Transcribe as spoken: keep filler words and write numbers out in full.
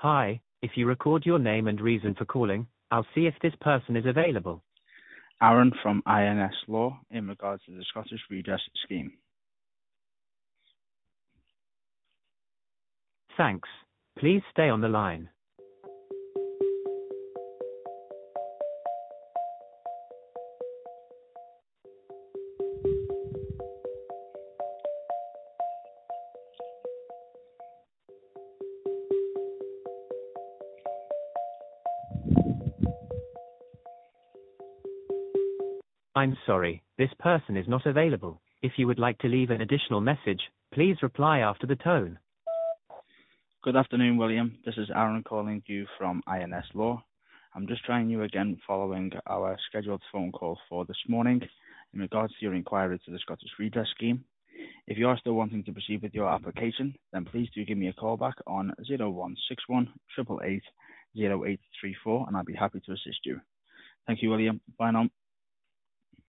Hi, if you record your name and reason for calling, I'll see if this person is available. Aaron from I N S Law in regards to the Scottish Redress Scheme. Thanks. Please stay on the line. I'm sorry, this person is not available. If you would like to leave an additional message, please reply after the tone. Good afternoon, William. This is Aaron calling you from I N S Law. I'm just trying you again following our scheduled phone call for this morning in regards to your inquiry to the Scottish Redress Scheme. If you are still wanting to proceed with your application, then please do give me a call back on zero one six one, eight eight eight, zero eight three four and I'll be happy to assist you. Thank you, William. Bye now.